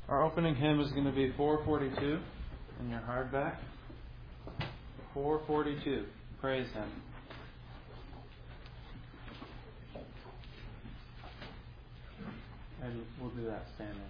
Our opening hymn is going to be 442 in your hardback. 442. Praise Him. And we'll do that standing.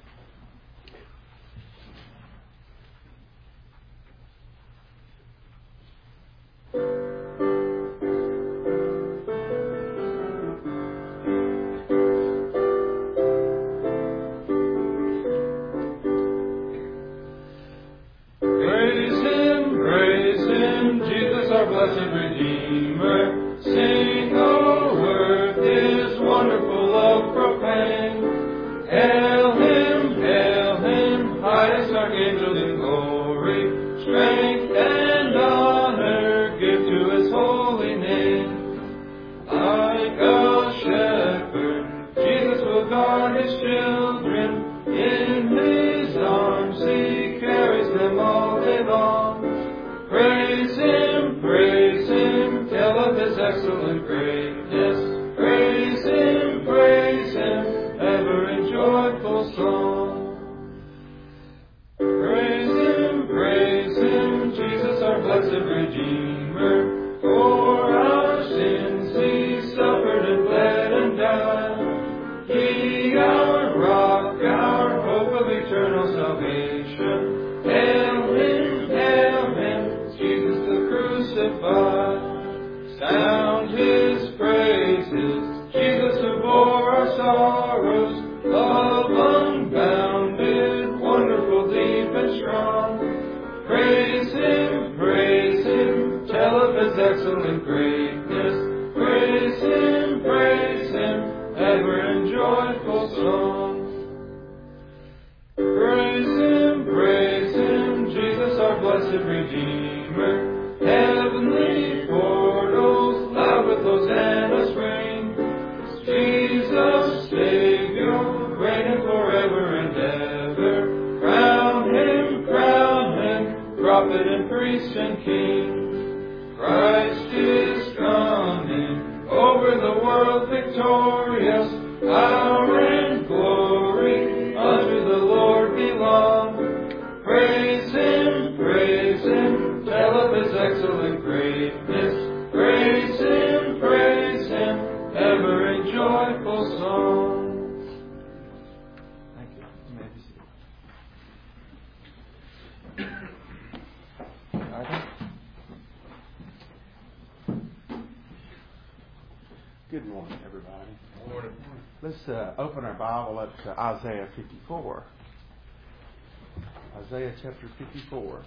Good morning, everybody. Good morning. Let's open our Bible up to Isaiah 54. Isaiah chapter 54.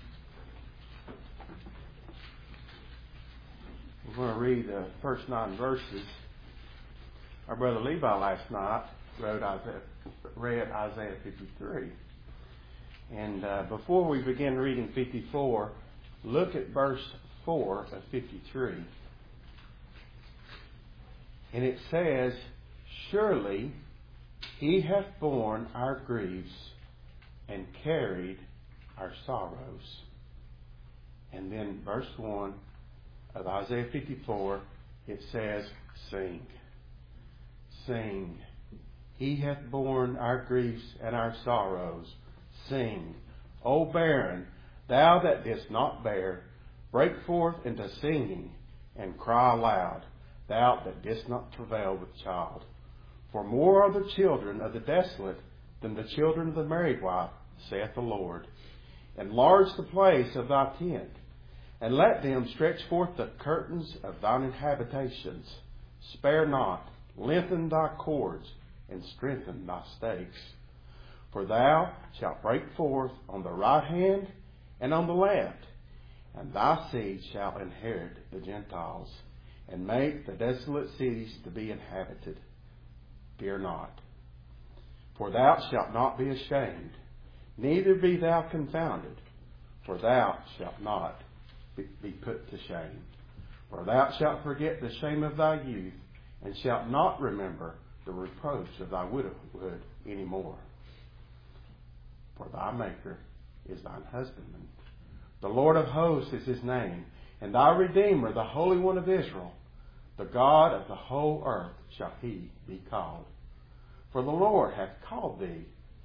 We're going to read the first 9 verses. Our brother Levi last night read Isaiah 53. And before we begin reading 54, look at verse 4 of 53. And it says, "Surely He hath borne our griefs and carried our sorrows." And then verse 1 of Isaiah 54, it says, "Sing. Sing. He hath borne our griefs and our sorrows. Sing. O barren, thou that didst not bear, break forth into singing and cry aloud, thou that didst not travail with child. For more are the children of the desolate than the children of the married wife, saith the Lord. Enlarge the place of thy tent, and let them stretch forth the curtains of thine habitations. Spare not, lengthen thy cords, and strengthen thy stakes. For thou shalt break forth on the right hand and on the left, and thy seed shall inherit the Gentiles, and make the desolate cities to be inhabited. Fear not, for thou shalt not be ashamed, neither be thou confounded, for thou shalt not be put to shame. For thou shalt forget the shame of thy youth, and shalt not remember the reproach of thy widowhood any more. For thy Maker is thine husbandman. The Lord of hosts is his name, and thy Redeemer, the Holy One of Israel. The God of the whole earth shall he be called. For the Lord hath called thee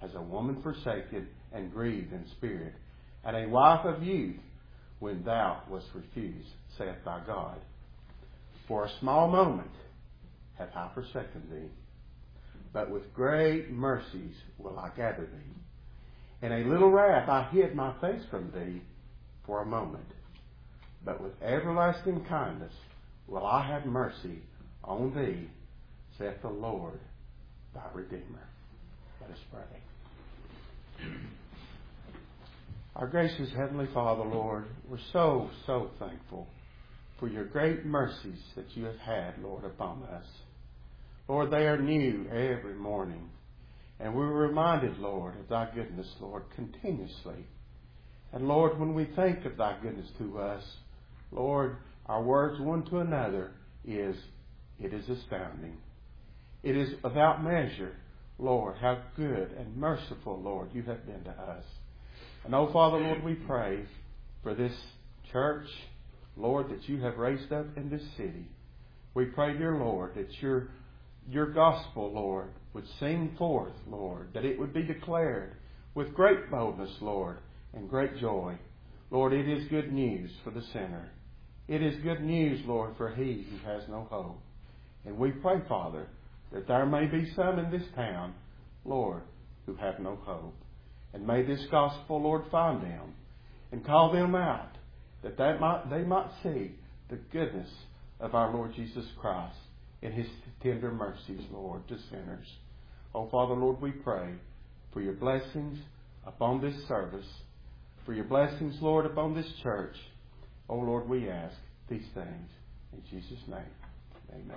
as a woman forsaken and grieved in spirit, and a wife of youth when thou wast refused, saith thy God. For a small moment have I forsaken thee, but with great mercies will I gather thee. In a little wrath I hid my face from thee for a moment, but with everlasting kindness will I have mercy on thee, saith the Lord thy Redeemer. Let us pray. Our gracious Heavenly Father, Lord, we're so thankful for your great mercies that you have had, Lord, upon us. Lord, they are new every morning. And we're reminded, Lord, of thy goodness, Lord, continuously. And Lord, when we think of thy goodness to us, Lord, our words one to another is, it is astounding. It is without measure, Lord, how good and merciful, Lord, you have been to us. And oh, Father, Lord, we pray for this church, Lord, that you have raised up in this city. We pray, dear Lord, that your gospel, Lord, would sing forth, Lord, that it would be declared with great boldness, Lord, and great joy. Lord, it is good news for the sinner. It is good news, Lord, for he who has no hope. And we pray, Father, that there may be some in this town, Lord, who have no hope. And may this gospel, Lord, find them and call them out, that they might see the goodness of our Lord Jesus Christ in his tender mercies, Lord, to sinners. Oh, Father, Lord, we pray for your blessings upon this service, for your blessings, Lord, upon this church. Oh, Lord, we ask these things in Jesus' name. Amen.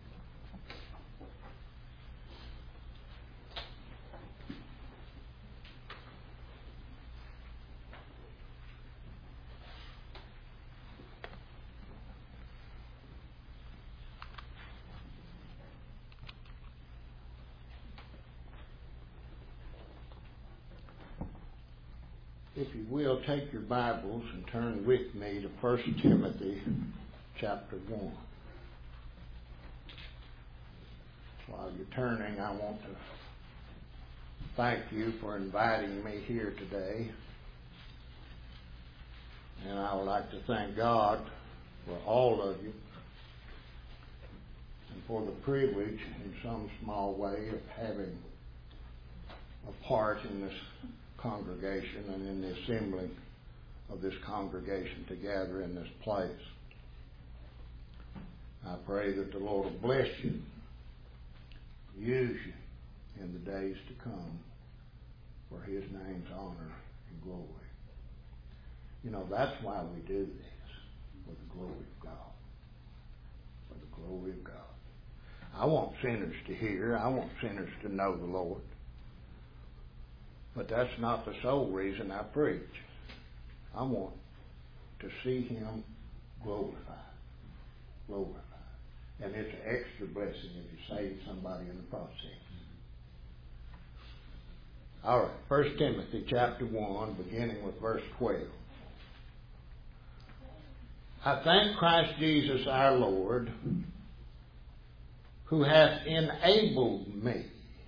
If you will, take your Bibles and turn with me to 1 Timothy chapter 1. While you're turning, I want to thank you for inviting me here today. And I would like to thank God for all of you and for the privilege in some small way of having a part in this congregation and in the assembling of this congregation together in this place. I pray that the Lord will bless you, use you in the days to come for his name's honor and glory. You know, that's why we do this, for the glory of God. For the glory of God. I want sinners to hear. I want sinners to know the Lord. But that's not the sole reason I preach. I want to see him glorified. Glorified. And it's an extra blessing if you save somebody in the process. All right, 1 Timothy chapter 1, beginning with verse 12. I thank Christ Jesus our Lord, who hath enabled me,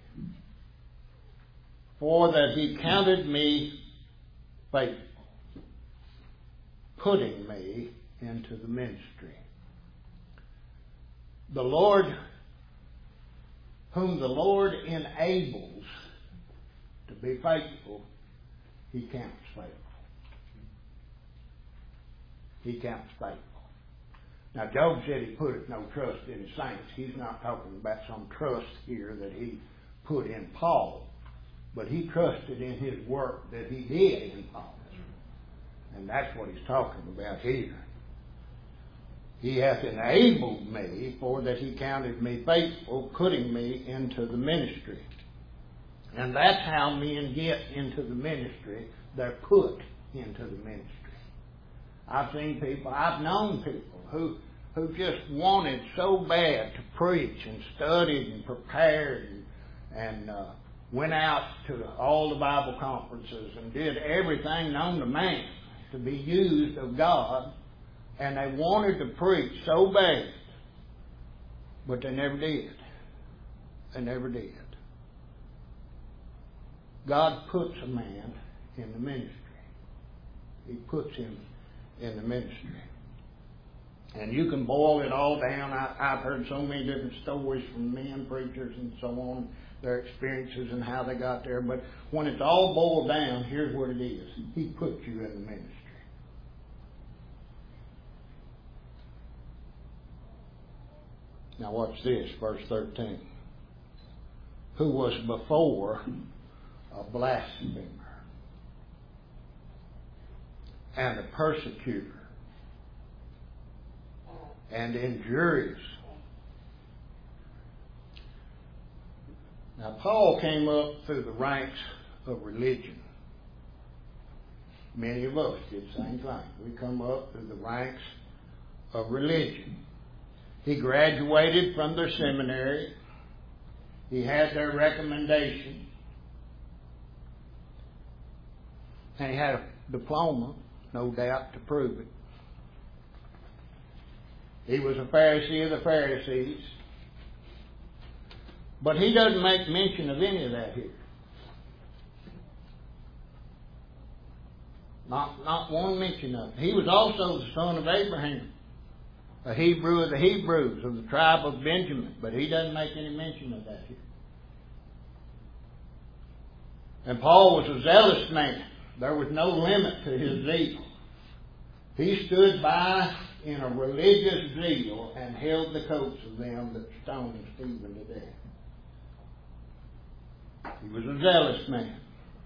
for that he counted me faithful, putting me into the ministry. The Lord, whom the Lord enables to be faithful, he counts faithful. He counts faithful. Now, Job said he put no trust in his saints. He's not talking about some trust here that he put in Paul. But he trusted in his work that he did in Paul. And that's what he's talking about here. He hath enabled me, for that he counted me faithful, putting me into the ministry. And that's how men get into the ministry. They're put into the ministry. I've seen people, I've known people who just wanted so bad to preach and studied and prepared and went out to all the Bible conferences and did everything known to man to be used of God, and they wanted to preach so bad, but they never did. They never did. God puts a man in the ministry. He puts him in the ministry. And you can boil it all down. I've heard so many different stories from men, preachers, and so on, their experiences and how they got there. But when it's all boiled down, here's what it is. He puts you in the ministry. Now watch this, verse 13. Who was before a blasphemer and a persecutor and injurious. Now Paul came up through the ranks of religion. Many of us did the same thing. We come up through the ranks of religion. He graduated from their seminary. He had their recommendation. And he had a diploma, no doubt, to prove it. He was a Pharisee of the Pharisees. But he doesn't make mention of any of that here. Not one mention of it. He was also the son of Abraham, a Hebrew of the Hebrews, of the tribe of Benjamin. But he doesn't make any mention of that here. And Paul was a zealous man. There was no limit to his zeal. He stood by in a religious zeal and held the coats of them that stoned Stephen to death. He was a zealous man.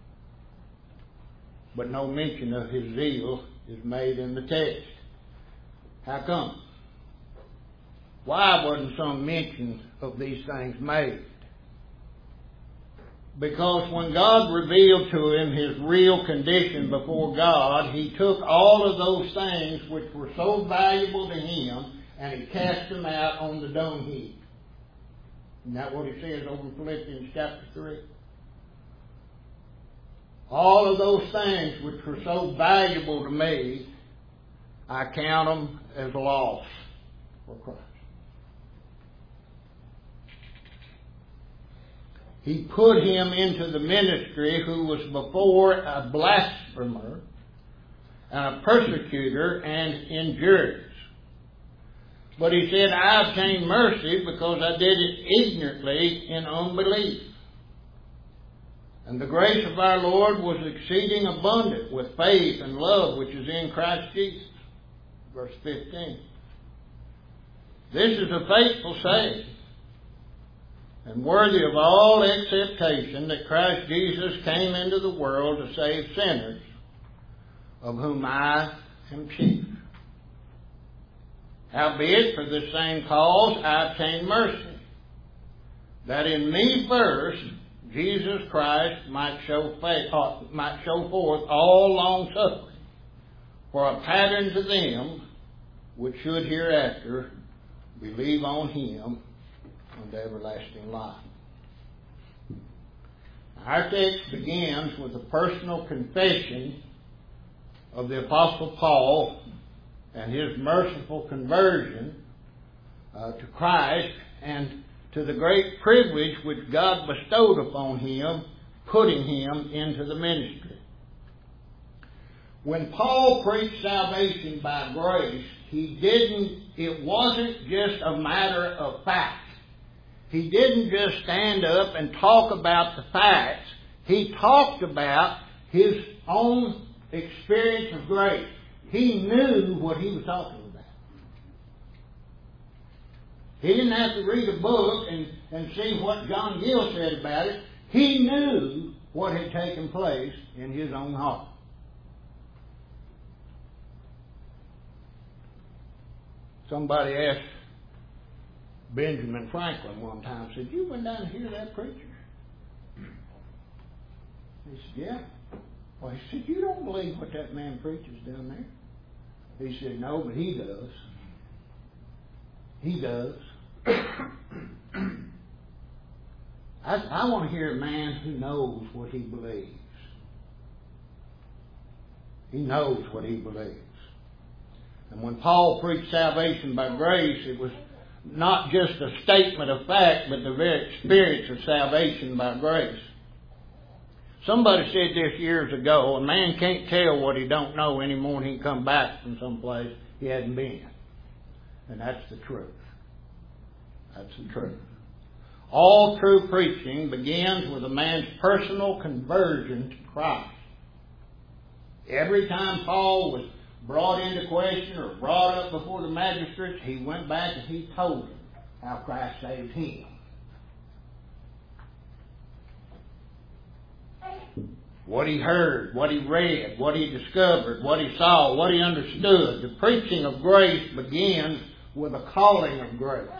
But no mention of his zeal is made in the text. How come? Why wasn't some mention of these things made? Because when God revealed to him his real condition before God, he took all of those things which were so valuable to him and he cast them out on the dung heap. Isn't that what he says over in Philippians chapter 3? All of those things which were so valuable to me, I count them as loss for Christ. He put him into the ministry who was before a blasphemer and a persecutor and injurious. But he said, I obtained mercy because I did it ignorantly in unbelief. And the grace of our Lord was exceeding abundant with faith and love which is in Christ Jesus. Verse 15. This is a faithful saying, and worthy of all acceptation, that Christ Jesus came into the world to save sinners, of whom I am chief. Howbeit, for the same cause I obtained mercy, that in me first Jesus Christ might show forth all long suffering, for a pattern to them which should hereafter believe on him unto everlasting life. Our text begins with a personal confession of the Apostle Paul and his merciful conversion to Christ and to the great privilege which God bestowed upon him, putting him into the ministry. When Paul preached salvation by grace, it wasn't just a matter of fact. He didn't just stand up and talk about the facts. He talked about his own experience of grace. He knew what he was talking about. He didn't have to read a book and see what John Gill said about it. He knew what had taken place in his own heart. Somebody asked Benjamin Franklin one time, said, you went down to hear that preacher? He said, yeah. Well, he said, you don't believe what that man preaches down there? He said, no, but he does. He does. I want to hear a man who knows what he believes. He knows what he believes. And when Paul preached salvation by grace, it was not just a statement of fact, but the very experience of salvation by grace. Somebody said this years ago, a man can't tell what he don't know any more than he can come back from someplace he hadn't been. And that's the truth. That's the truth. All true preaching begins with a man's personal conversion to Christ. Every time Paul was brought into question or brought up before the magistrates, he went back and he told them how Christ saved him. What he heard, what he read, what he discovered, what he saw, what he understood. The preaching of grace begins with a calling of grace.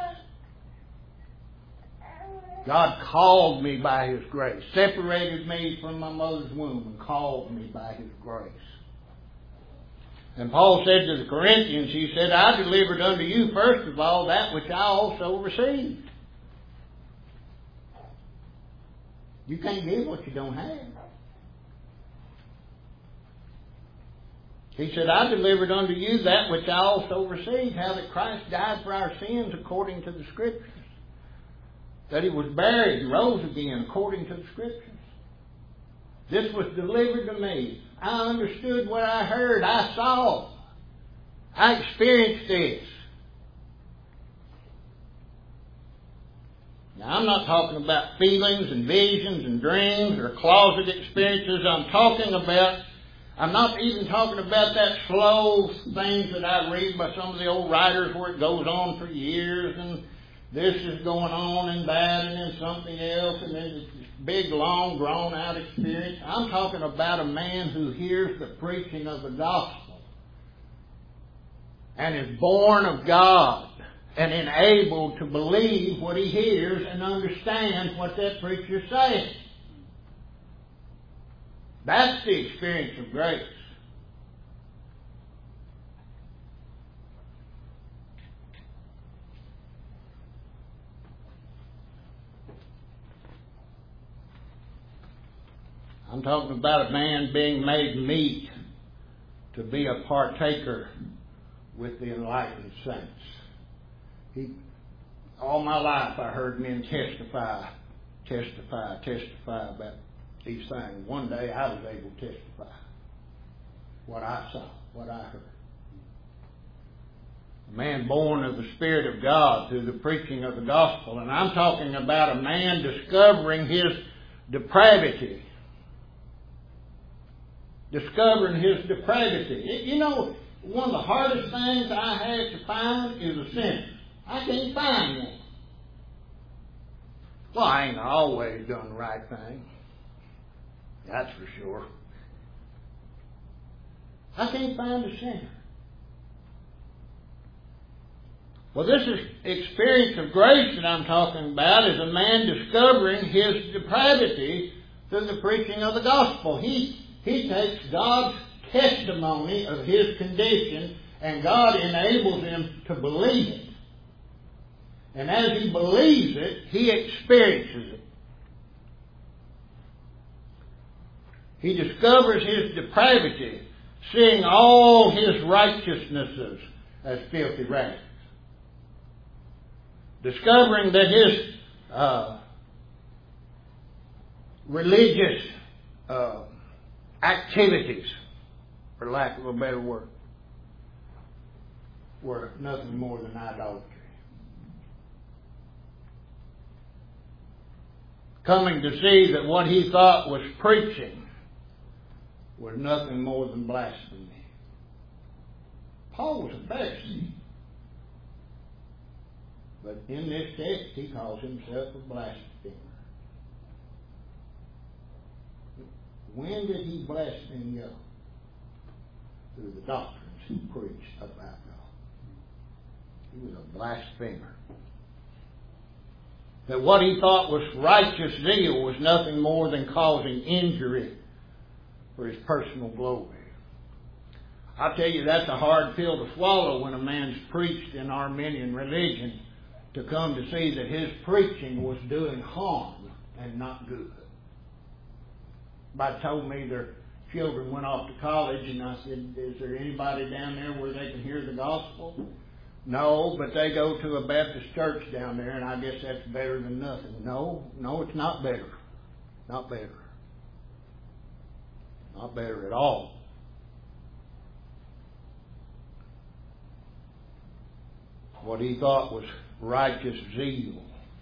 God called me by His grace, separated me from my mother's womb and called me by His grace. And Paul said to the Corinthians, he said, I delivered unto you first of all that which I also received. You can't give what you don't have. He said, I delivered unto you that which I also received, how that Christ died for our sins according to the Scriptures. That He was buried and rose again according to the Scriptures. This was delivered to me. I understood what I heard. I saw. I experienced this. Now, I'm not talking about feelings and visions and dreams or closet experiences. I'm not even talking about that slow things that I read by some of the old writers where it goes on for years and this is going on and that and then something else and then it's this big, long, drawn-out experience. I'm talking about a man who hears the preaching of the gospel and is born of God and enabled to believe what he hears and understands what that preacher says. That's the experience of grace. I'm talking about a man being made meet to be a partaker with the enlightened saints. All my life I heard men testify about these things. One day I was able to testify what I saw, what I heard. A man born of the Spirit of God through the preaching of the gospel. And I'm talking about a man discovering his depravity. Discovering his depravity. You know, one of the hardest things I have to find is a sinner. I can't find one. Well, I ain't always done the right thing. That's for sure. I can't find a sinner. Well, this is experience of grace that I'm talking about is a man discovering his depravity through the preaching of the gospel. He takes God's testimony of his condition and God enables him to believe it. And as he believes it, he experiences it. He discovers his depravity, seeing all his righteousnesses as filthy rags. Discovering that his religious activities, for lack of a better word, were nothing more than idolatry. Coming to see that what he thought was preaching was nothing more than blasphemy. Paul was a Pharisee. But in this text, he calls himself a blasphemer. When did he blaspheme God? Through the doctrines he preached about God. He was a blasphemer. That what he thought was righteous zeal was nothing more than causing injury for his personal glory. I tell you, that's a hard pill to swallow when a man's preached in Arminian religion to come to see that his preaching was doing harm and not good. Somebody told me their children went off to college, and I said, is there anybody down there where they can hear the gospel? No, but they go to a Baptist church down there, and I guess that's better than nothing. No, it's not better. Not better. Not better at all. What he thought was righteous zeal.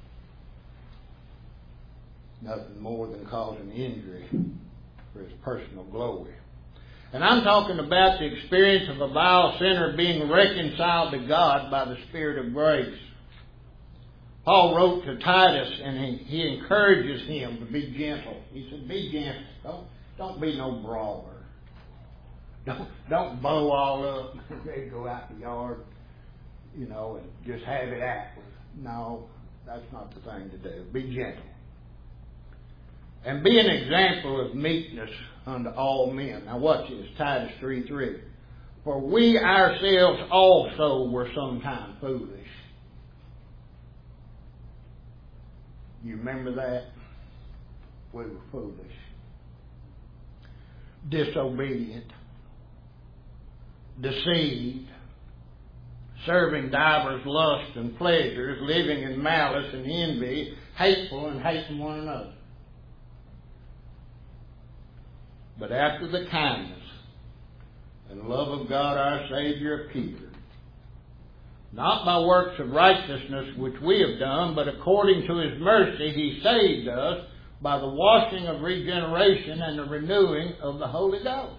Nothing more than causing injury for his personal glory. And I'm talking about the experience of a vile sinner being reconciled to God by the Spirit of grace. Paul wrote to Titus, and he encourages him to be gentle. He said, be gentle. Don't be no brawler. Don't bow all up and go out in the yard, and just have it out. No, that's not the thing to do. Be gentle. And be an example of meekness unto all men. Now watch this, Titus 3:3. For we ourselves also were sometime foolish. You remember that? We were foolish. Disobedient. Deceived. Serving divers lusts and pleasures. Living in malice and envy. Hateful and hating one another. But after the kindness and love of God our Savior appeared, not by works of righteousness which we have done, but according to His mercy He saved us by the washing of regeneration and the renewing of the Holy Ghost.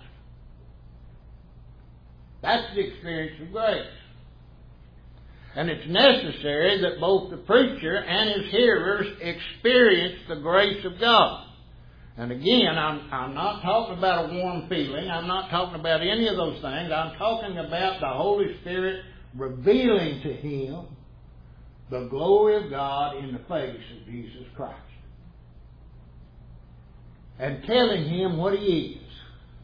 That's the experience of grace. And it's necessary that both the preacher and his hearers experience the grace of God. And again, I'm not talking about a warm feeling. I'm not talking about any of those things. I'm talking about the Holy Spirit revealing to him the glory of God in the face of Jesus Christ. And telling him what He is.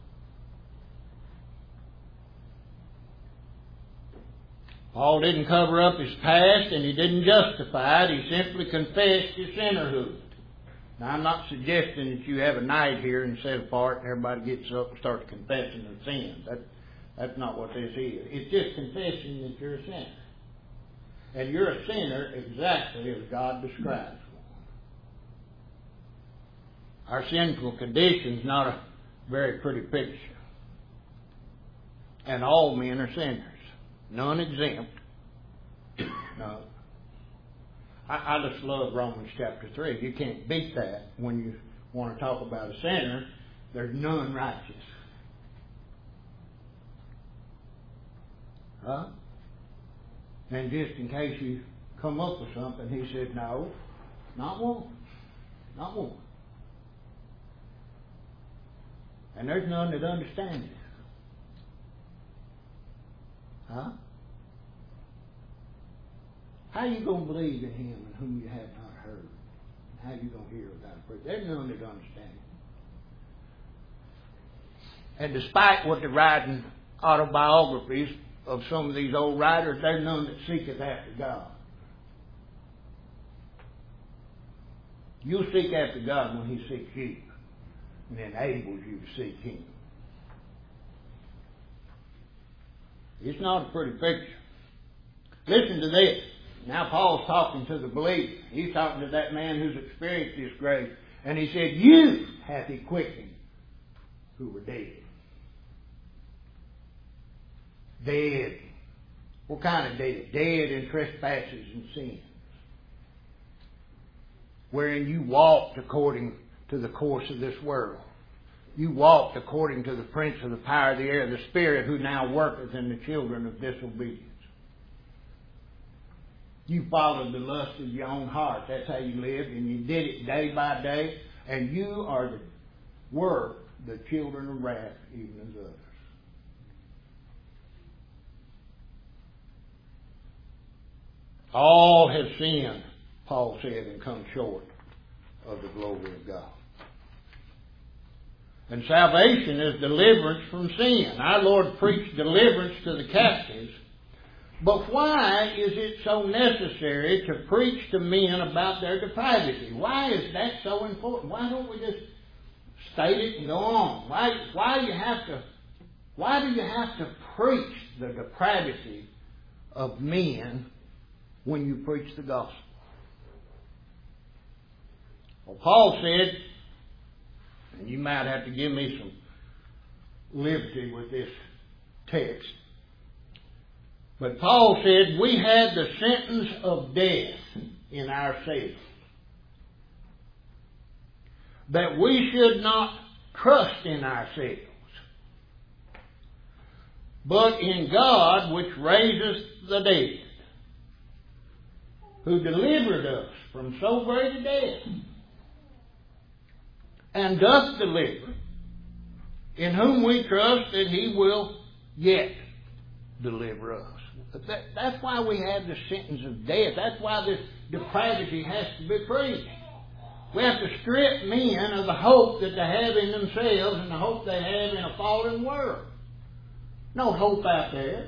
Paul didn't cover up his past and he didn't justify it. He simply confessed his sinnerhood. Now, I'm not suggesting that you have a night here and set apart and everybody gets up and starts confessing their sins. That's not what this is. It's just confessing that you're a sinner. And you're a sinner exactly as God describes one. Our sinful condition is not a very pretty picture. And all men are sinners. None exempt. No. I just love Romans chapter 3. You can't beat that when you want to talk about a sinner. There's none righteous. Huh? And just in case you come up with something, he said, no, not one. Not one. And there's none that understand it. Huh? How are you going to believe in Him in whom you have not heard? How are you going to hear without a preacher? There's none that understand it. And despite what they're writing autobiographies of some of these old writers, there's none that seeketh after God. You'll seek after God when He seeks you and enables you to seek Him. It's not a pretty picture. Listen to this. Now Paul's talking to the believer. He's talking to that man who's experienced this grace. And he said, you hath He quickened who were dead. Dead. What kind of dead? Dead in trespasses and sins. Wherein you walked according to the course of this world. You walked according to the prince of the power of the air, the spirit who now worketh in the children of disobedience. You followed the lust of your own heart. That's how you lived, and you did it day by day. And you were the children of wrath, even as others. All have sinned, Paul said, and come short of the glory of God. And salvation is deliverance from sin. Our Lord preached deliverance to the captives. But why is it so necessary to preach to men about their depravity? Why is that so important? Why don't we just state it and go on? Why do you have to preach the depravity of men when you preach the gospel? Well, Paul said, and you might have to give me some liberty with this text. But Paul said we had the sentence of death in ourselves, that we should not trust in ourselves, but in God which raiseth the dead, who delivered us from so great a death, and doth deliver, in whom we trust that He will yet deliver us. That's why we have the sentence of death. That's why this depravity has to be preached. We have to strip men of the hope that they have in themselves and the hope they have in a fallen world. No hope out there.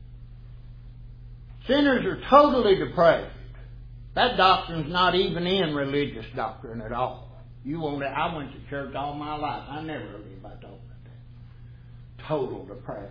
Sinners are totally depraved. That doctrine's not even in religious doctrine at all. I went to church all my life. I never heard anybody talk about that. Total depravity.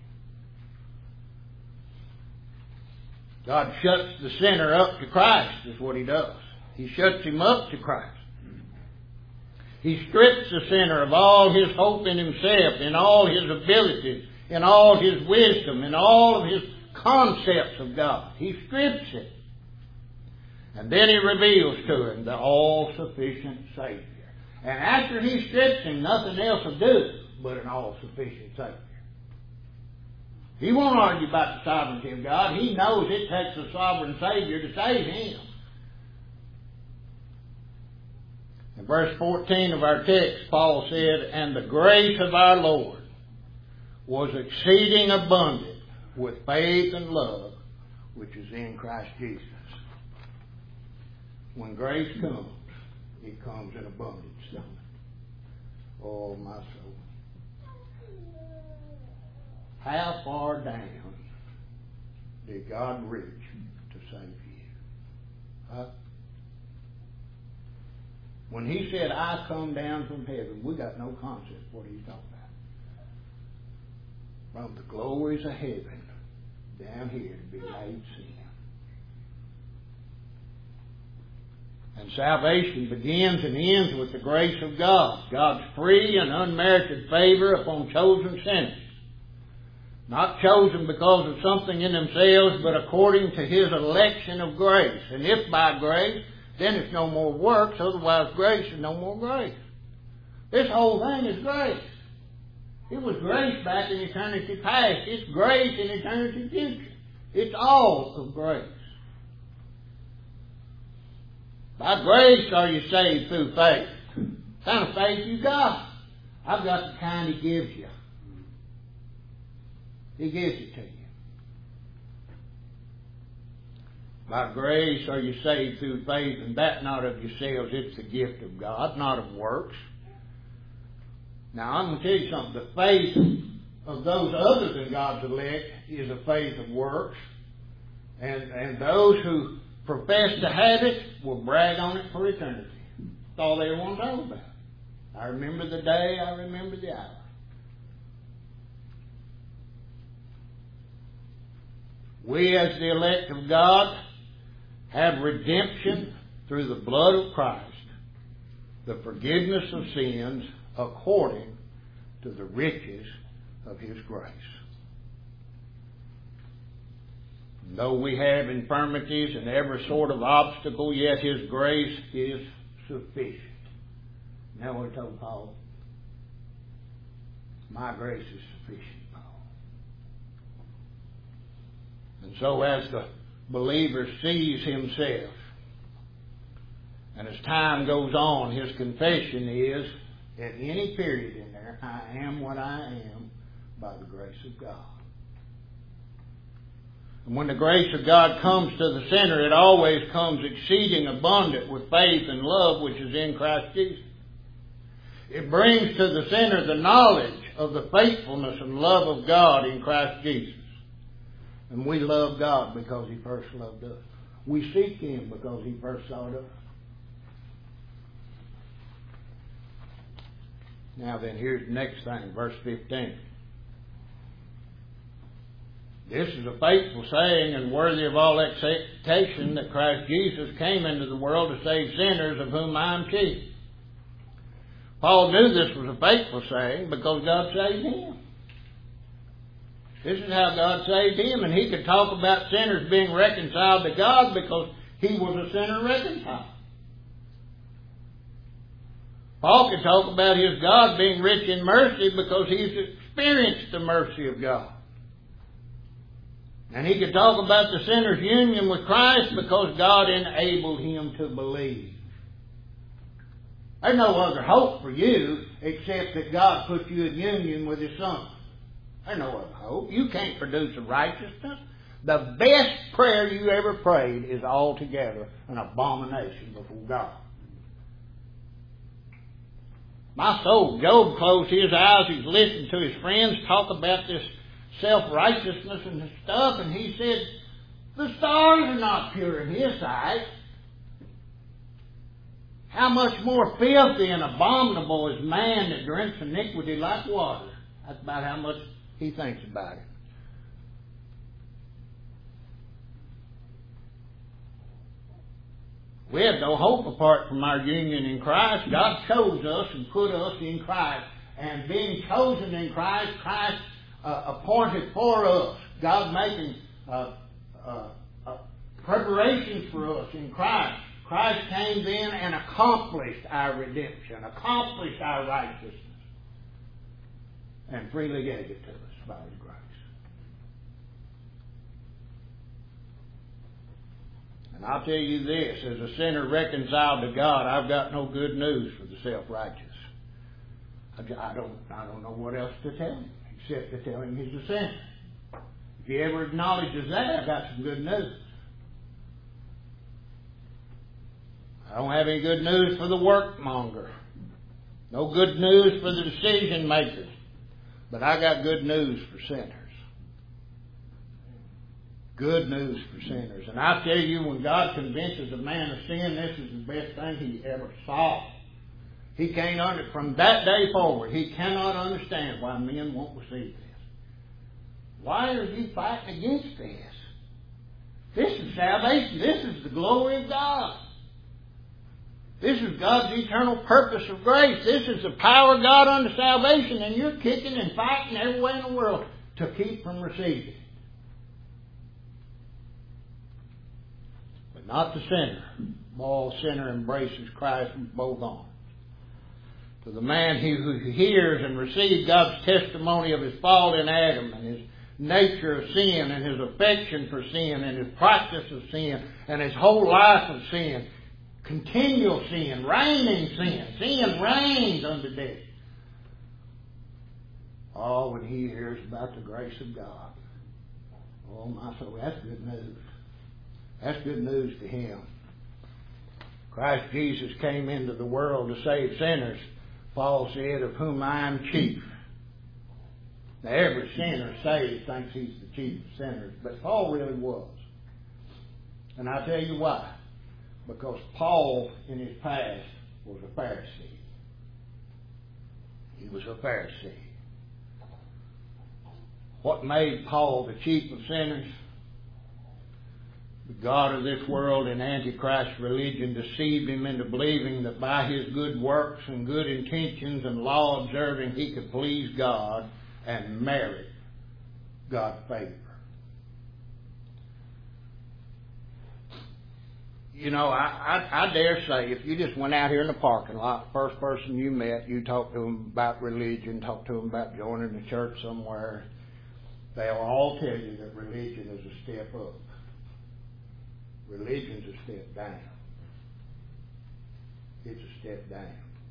God shuts the sinner up to Christ is what He does. He shuts him up to Christ. He strips the sinner of all his hope in himself, in all his abilities, in all his wisdom, in all of his concepts of God. He strips it. And then He reveals to him the all-sufficient Savior. And after He strips him, nothing else will do but an all-sufficient Savior. He won't argue about the sovereignty of God. He knows it takes a sovereign Savior to save him. In verse 14 of our text, Paul said, "And the grace of our Lord was exceeding abundant with faith and love, which is in Christ Jesus." When grace comes, it comes in abundance, don't it? Oh, my soul. How far down did God reach to save you? Huh? When He said, "I come down from heaven," we got no concept of what He's talking about. From the glories of heaven down here to be made sin. And salvation begins and ends with the grace of God. God's free and unmerited favor upon chosen sinners. Not chosen because of something in themselves, but according to His election of grace. And if by grace, then it's no more works, otherwise grace is no more grace. This whole thing is grace. It was grace back in eternity past. It's grace in eternity future. It's all of grace. By grace are you saved through faith. What kind of faith you got? I've got the kind He gives you. He gives it to you. By grace are you saved through faith, and that not of yourselves. It's the gift of God, not of works. Now, I'm going to tell you something. The faith of those other than God's elect is a faith of works. And those who profess to have it will brag on it for eternity. That's all they want to know about. I remember the day, I remember the hour. We, as the elect of God, have redemption through the blood of Christ, the forgiveness of sins according to the riches of His grace. And though we have infirmities and every sort of obstacle, yet His grace is sufficient. Now we told Paul, my grace is sufficient, Paul. And so as the believer sees himself, and as time goes on, his confession is, at any period in there, I am what I am by the grace of God. And when the grace of God comes to the sinner, it always comes exceeding abundant with faith and love which is in Christ Jesus. It brings to the sinner the knowledge of the faithfulness and love of God in Christ Jesus. And we love God because He first loved us. We seek Him because He first sought us. Now then, here's the next thing, verse 15. This is a faithful saying and worthy of all acceptation that Christ Jesus came into the world to save sinners, of whom I am chief. Paul knew this was a faithful saying because God saved him. This is how God saved him, and he could talk about sinners being reconciled to God because he was a sinner reconciled. Paul could talk about his God being rich in mercy because he's experienced the mercy of God. And he could talk about the sinner's union with Christ because God enabled him to believe. There's no other hope for you except that God put you in union with His Son. There's no other hope. You can't produce a righteousness. The best prayer you ever prayed is altogether an abomination before God. My soul, Job closed his eyes. He's listening to his friends talk about this self-righteousness and this stuff, and he said, the stars are not pure in His sight. How much more filthy and abominable is man that drinks iniquity like water? That's about how much he thinks about it. We have no hope apart from our union in Christ. God chose us and put us in Christ. And being chosen in Christ, Christ appointed for us. God making preparations for us in Christ. Christ came then and accomplished our redemption, accomplished our righteousness, and freely gave it to us by His grace. And I'll tell you this, as a sinner reconciled to God, I've got no good news for the self-righteous. I don't know what else to tell him, except to tell him he's a sinner. If he ever acknowledges that, I've got some good news. I don't have any good news for the workmonger. No good news for the decision makers. But I got good news for sinners. Good news for sinners. And I tell you, when God convinces a man of sin, this is the best thing he ever saw. He can't from that day forward, he cannot understand why men won't receive this. Why are you fighting against this? This is salvation. This is the glory of God. This is God's eternal purpose of grace. This is the power of God unto salvation, and you're kicking and fighting every way in the world to keep from receiving it. But not the sinner. All sinner embraces Christ with both arms. To the man who hears and receives God's testimony of his fault in Adam and his nature of sin and his affection for sin and his practice of sin and his whole life of sin, continual sin, reigning sin. Sin reigns unto death. Oh, when he hears about the grace of God. Oh, my soul, that's good news. That's good news to him. Christ Jesus came into the world to save sinners. Paul said, of whom I am chief. Now, every sinner saved thinks he's the chief of sinners, but Paul really was. And I'll tell you why. Because Paul, in his past, was a Pharisee. He was a Pharisee. What made Paul the chief of sinners? The God of this world and Antichrist religion deceived him into believing that by his good works and good intentions and law observing he could please God and merit God's favor. You know, I dare say if you just went out here in the parking lot, first person you met, you talked to them about religion, talked to them about joining the church somewhere, they'll all tell you that religion is a step up. Religion's a step down. It's a step down.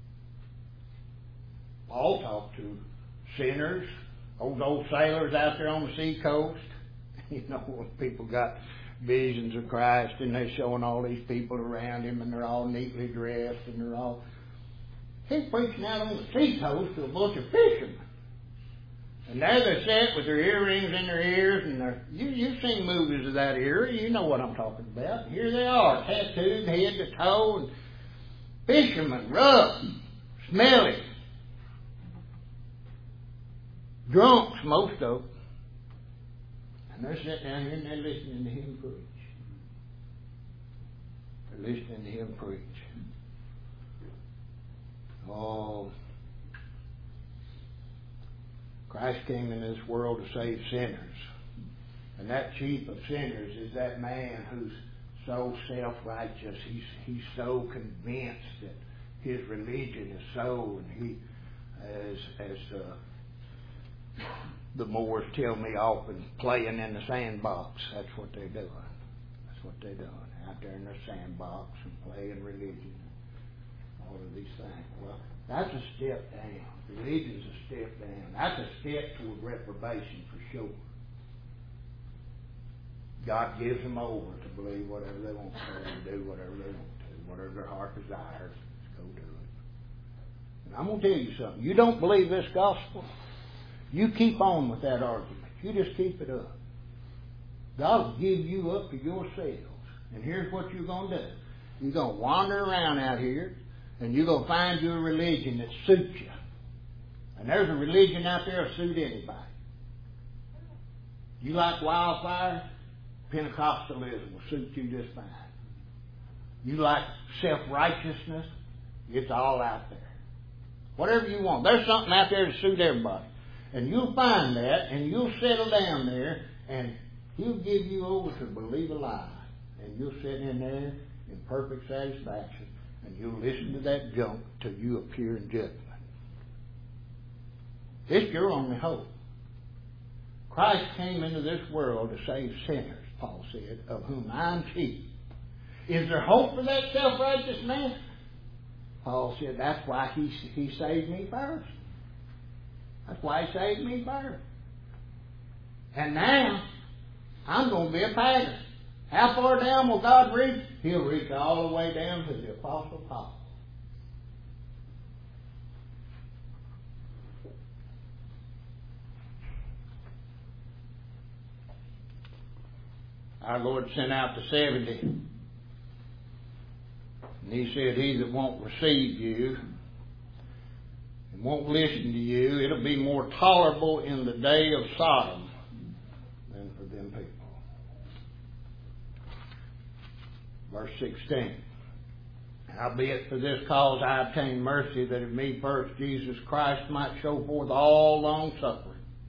Paul talked to sinners, those old sailors out there on the sea coast. You know, when people got visions of Christ and they're showing all these people around him and they're all neatly dressed and they're all... He's preaching out on the sea coast to a bunch of fishermen. And there they sat with their earrings in their ears and you've seen movies of that era. You know what I'm talking about. Here they are, tattooed head to toe, and fishermen, rough, smelly, drunks, most of them. And they're sitting down here and they're listening to him preach. They're listening to him preach. Oh, Christ came into this world to save sinners. And that chief of sinners is that man who's so self-righteous. He's so convinced that his religion is so, and he, as the Moors tell me often, playing in the sandbox. That's what they're doing. That's what they're doing. Out there in their sandbox and playing religion. All of these things. Well, that's a step down. Religion's a step down. That's a step toward reprobation for sure. God gives them over to believe whatever they want to do whatever they want to, whatever their heart desires. Go do it. And I'm going to tell you something. You don't believe this gospel, you keep on with that argument. You just keep it up. God will give you up to yourselves. And here's what you're going to do. You're going to wander around out here, and you're going to find you a religion that suits you. And there's a religion out there that suits anybody. You like wildfire? Pentecostalism will suit you just fine. You like self-righteousness? It's all out there. Whatever you want. There's something out there to suit everybody. And you'll find that, and you'll settle down there, and He'll give you over to believe a lie. And you'll sit in there in perfect satisfaction, and you'll listen to that junk till you appear in judgment. It's your only hope. Christ came into this world to save sinners, Paul said, of whom I'm chief. Is there hope for that self-righteous man? Paul said, that's why he saved me first. That's why He saved me first. And now, I'm going to be a pattern. How far down will God reach? He'll reach all the way down to the Apostle Paul. Our Lord sent out the 70. And He said, he that won't receive you and won't listen to you, it'll be more tolerable in the day of Sodom than for them people. Verse 16. Howbeit for this cause I obtained mercy, that of me first Jesus Christ might show forth all long suffering,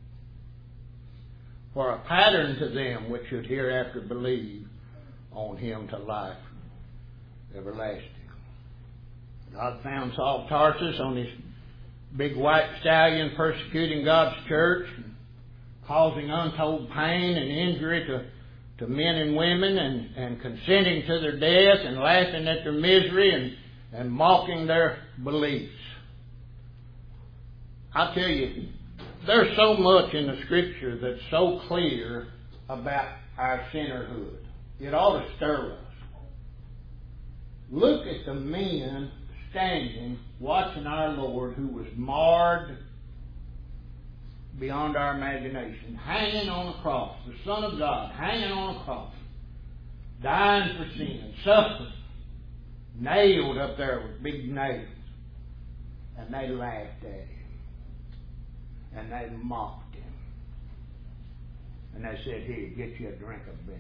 for a pattern to them which should hereafter believe on Him to life everlasting. God found Saul of Tarsus on his big white stallion, persecuting God's church, and causing untold pain and injury to men and women, and consenting to their death, and laughing at their misery, and mocking their beliefs. I tell you, there's so much in the Scripture that's so clear about our sinnerhood. It ought to stir us. Look at the men standing, watching our Lord, who was marred beyond our imagination, hanging on a cross, the Son of God, hanging on a cross, dying for sin, suffering, nailed up there with big nails. And they laughed at Him. And they mocked Him. And they said, here, get you a drink of vinegar.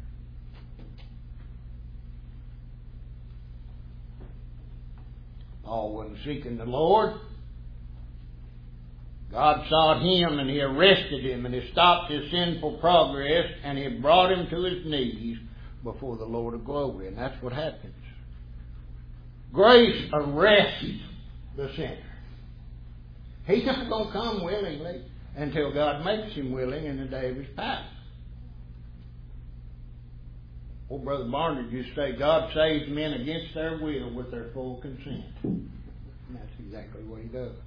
Paul wasn't seeking the Lord. God sought him, and He arrested him, and He stopped his sinful progress, and He brought him to his knees before the Lord of glory. And that's what happens. Grace arrests the sinner. He's not going to come willingly until God makes him willing in the day of His power. Old Brother Barnard used to say, God saves men against their will with their full consent. And that's exactly what He does.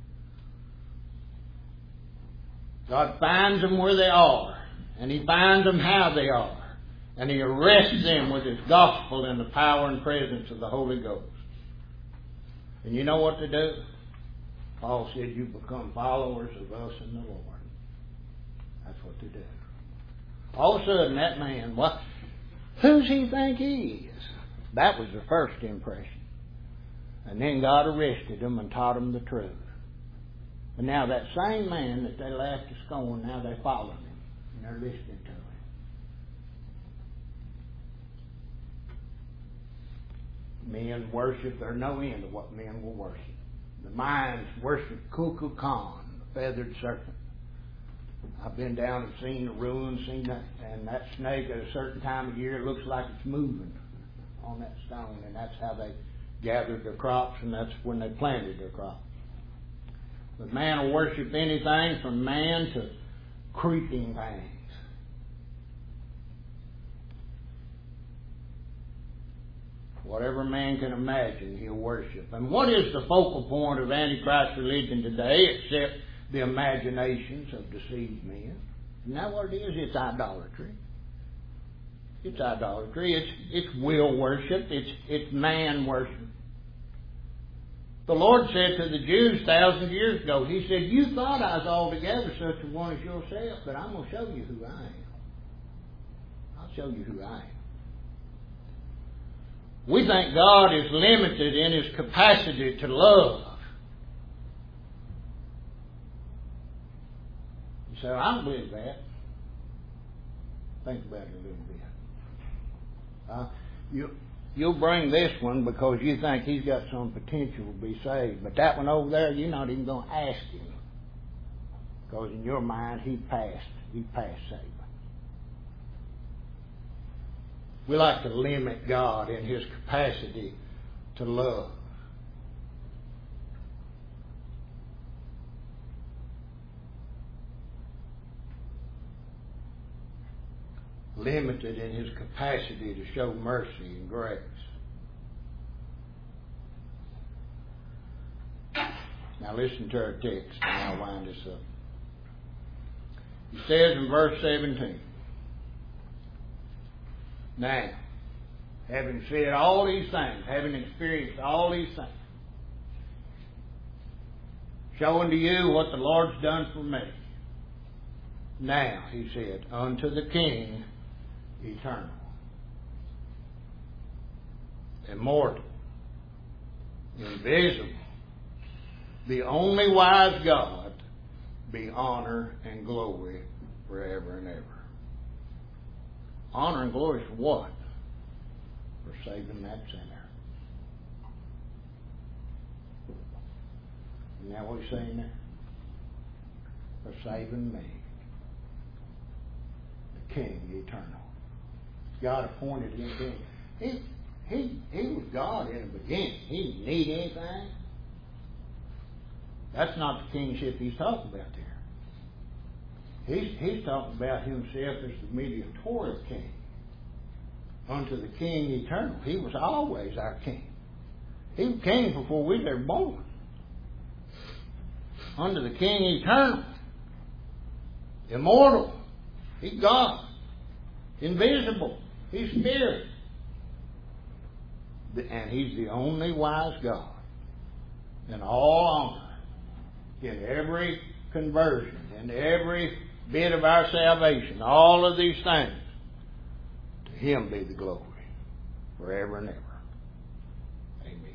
God finds them where they are, and He finds them how they are, and He arrests them with His gospel in the power and presence of the Holy Ghost. And you know what to do? Paul said, you become followers of us and the Lord. That's what to do. All of a sudden, that man, who's he think he is? That was the first impression. And then God arrested him and taught him the truth. And now that same man that they laughed to scorn, now they follow Him. And they're listening to Him. Men worship, there's no end to what men will worship. The minds worship Kukulkan, the feathered serpent. I've been down and seen the ruins, seen that, and that snake at a certain time of year looks like it's moving on that stone, and that's how they gathered their crops, and that's when they planted their crops. But man will worship anything from man to creeping things. Whatever man can imagine, he'll worship. And what is the focal point of Antichrist religion today except the imaginations of deceived men? Isn't that what it is? It's idolatry. It's idolatry. It's will worship. It's man worship. The Lord said to the Jews thousands of years ago, He said, you thought I was altogether such a one as yourself, but I'm going to show you who I am. I'll show you who I am. We think God is limited in His capacity to love. You say, I don't believe that. Think about it a little bit. You'll bring this one because you think he's got some potential to be saved. But that one over there, you're not even going to ask him. Because in your mind, he passed saving. We like to limit God in His capacity to love. Limited in His capacity to show mercy and grace. Now listen to our text and I'll wind this up. He says in verse 17, now, having said all these things, having experienced all these things, showing to you what the Lord's done for me, now, He said, unto the King eternal, immortal, invisible, the only wise God, be honor and glory forever and ever. Honor and glory for what? For saving that sinner. Isn't that what He's saying there? For saving me. The King eternal. God appointed Him King. He was God in the beginning. He didn't need anything. That's not the kingship He's talking about there. He's talking about Himself as the mediatorial King. Unto the King eternal. He was always our King. He was King before we were ever born. Unto the King eternal. Immortal. He's God. Invisible. He's Spirit. And He's the only wise God. And all honor in every conversion, in every bit of our salvation, all of these things, to Him be the glory forever and ever. Amen.